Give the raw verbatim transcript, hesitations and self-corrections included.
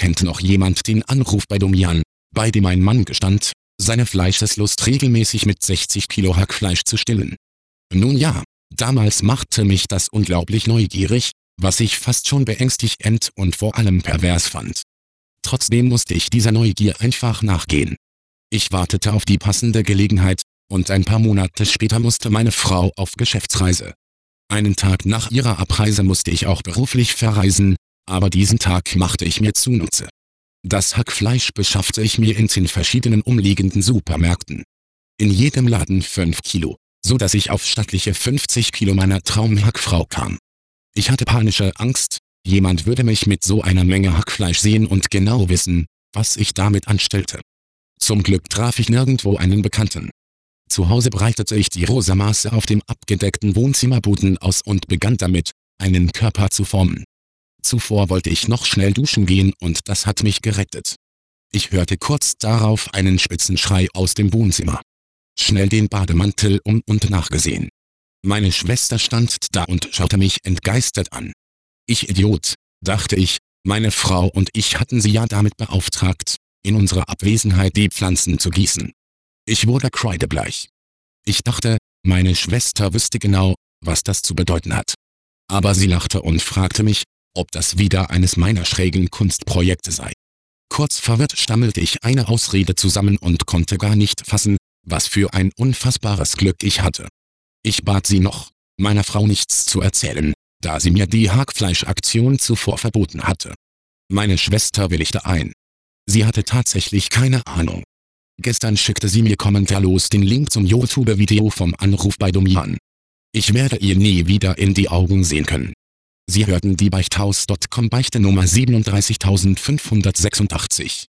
kennt noch jemand den Anruf bei Domian, bei dem ein Mann gestand, seine Fleischeslust regelmäßig mit sechzig Kilo Hackfleisch zu stillen? Nun ja, damals machte mich das unglaublich neugierig, was ich fast schon beängstigend und vor allem pervers fand. Trotzdem musste ich dieser Neugier einfach nachgehen. Ich wartete auf die passende Gelegenheit, und ein paar Monate später musste meine Frau auf Geschäftsreise. Einen Tag nach ihrer Abreise musste ich auch beruflich verreisen, aber diesen Tag machte ich mir zunutze. Das Hackfleisch beschaffte ich mir in zehn verschiedenen umliegenden Supermärkten. In jedem Laden fünf Kilo, so dass ich auf stattliche fünfzig Kilo meiner Traumhackfrau kam. Ich hatte panische Angst, jemand würde mich mit so einer Menge Hackfleisch sehen und genau wissen, was ich damit anstellte. Zum Glück traf ich nirgendwo einen Bekannten. Zu Hause breitete ich die rosa Masse auf dem abgedeckten Wohnzimmerboden aus und begann damit, einen Körper zu formen. Zuvor wollte ich noch schnell duschen gehen und das hat mich gerettet. Ich hörte kurz darauf einen spitzen Schrei aus dem Wohnzimmer. Schnell den Bademantel um und nachgesehen. Meine Schwester stand da und schaute mich entgeistert an. Ich Idiot, dachte ich, meine Frau und ich hatten sie ja damit beauftragt, in unserer Abwesenheit die Pflanzen zu gießen. Ich wurde kreidebleich. Ich dachte, meine Schwester wüsste genau, was das zu bedeuten hat. Aber sie lachte und fragte mich, ob das wieder eines meiner schrägen Kunstprojekte sei. Kurz verwirrt stammelte ich eine Ausrede zusammen und konnte gar nicht fassen, was für ein unfassbares Glück ich hatte. Ich bat sie noch, meiner Frau nichts zu erzählen, da sie mir die Hackfleischaktion zuvor verboten hatte. Meine Schwester willigte ein. Sie hatte tatsächlich keine Ahnung. Gestern schickte sie mir kommentarlos den Link zum YouTube-Video vom Anruf bei Domian. Ich werde ihr nie wieder in die Augen sehen können. Sie hörten die Beichthaus Punkt com Beichte Nummer siebenunddreißigtausendfünfhundertsechsundachtzig.